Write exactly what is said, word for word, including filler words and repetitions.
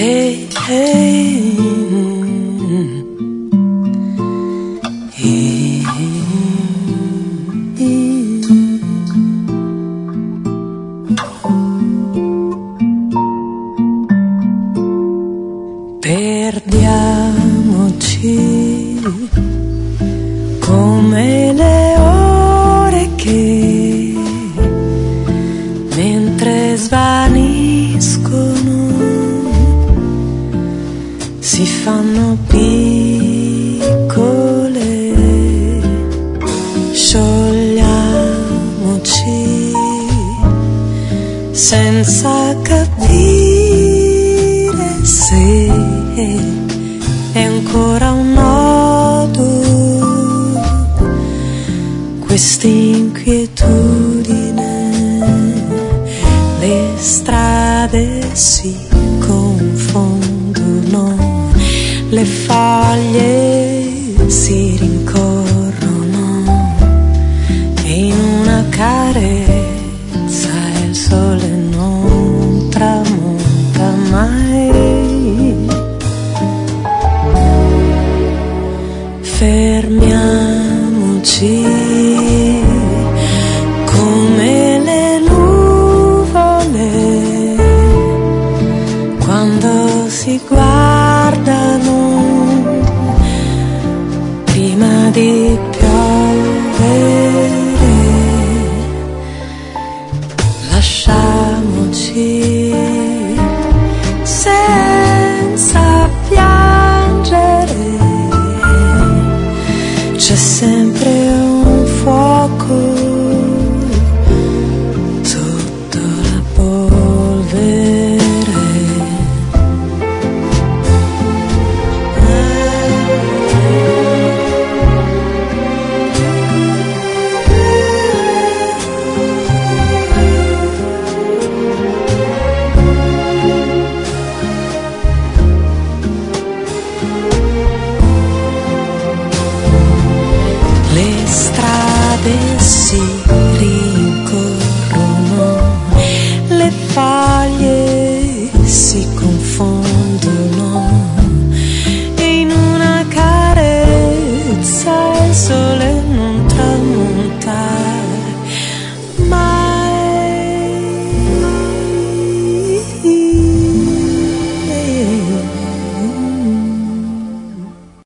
Hey, hey, hey, perdiamoci come le ore che mentre svaniscono si fanno piccole, sciogliamoci senza capire se è ancora un nodo quest'inquietudine. Le strade si confondono, le foglie si rincorrono e in una carezza il sole non tramonta mai. Fermiamoci come le nuvole quando si guardano prima di piovere. Lasciamoci